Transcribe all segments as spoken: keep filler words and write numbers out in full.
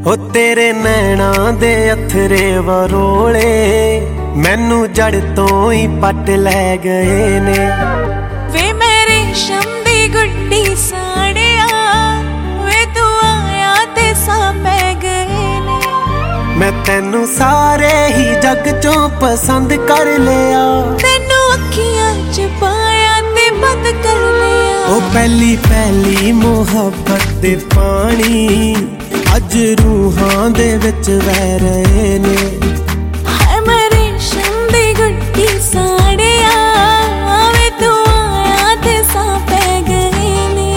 हो तेरे नैना दे अथरे वरोले मैनू जड़ तो ही पट लै गए ने। वे मेरे रेशम दी गुड्डी साड़िया वे तू आया ते सा पै गए ने। मैं तेनू सारे ही जग चों पसंद कर लिया, तेनू अखियां च पाया ते बंद कर लिया। ओ पहली पहली मुहब्बत दे पानी अज रूहां दे विच वह रहे ने। हाय मैं रेशम दी गुड्डी साड़िया वे तू आया ते सा पै गए ने।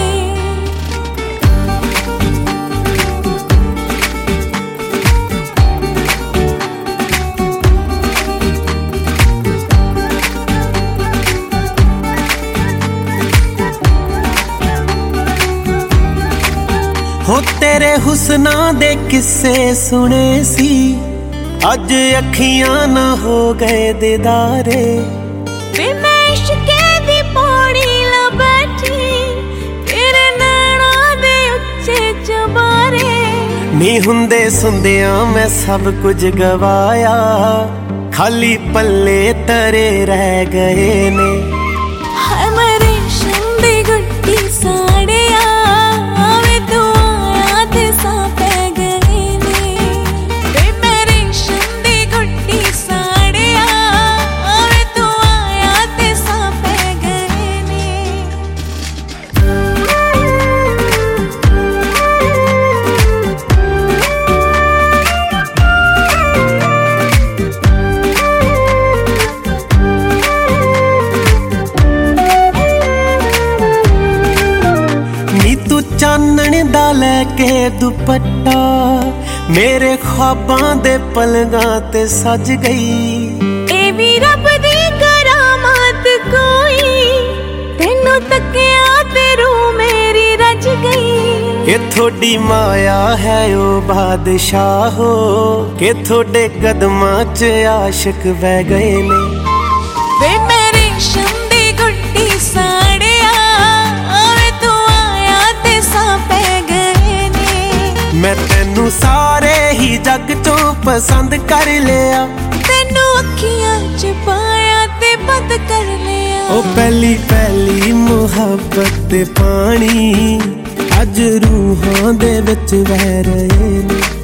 हो तेरे हुस्ना दे किस्से सुने सी अज अखियां ना हो गए दीदारे। वे मैं इश्के दी पौड़ी ला बैठी तेरे नैना दे उच्चे चबारे। नी हुंदे सुंदियां मैं सब कुछ गवाया, खाली पल्ले तरे रह गए ने। हाय मैं रेशम दी गुड्डी साड़िया वे तू आया ते सा पै गए ने। वे मैं रेशम दी गुड्डी साड़िया वे तू आया ते सा पै गए ने। तू चानण दा लैके दुपट्टा मेरे ख्वाबां दे पलगां ते सज गई। ए भी रब दी करामात कोई तेनू तकिया ते रूह मेरी रज गई। ये थोड़ी माया है ओ बादशाहो के थोड़े कदमां च आशिक बह गए ने। वे मैं रेशम दी गुड्डी साड़िया वे तू आया ते सा पै गए ने। मैं तेनू सारे ही जग चों पसंद कर लिया, तेनू अखियां च पाया ते बंद कर लिया। ओ पहली पहली मुहब्बत दे पानी अज रूहां दे विच वह रहे ने।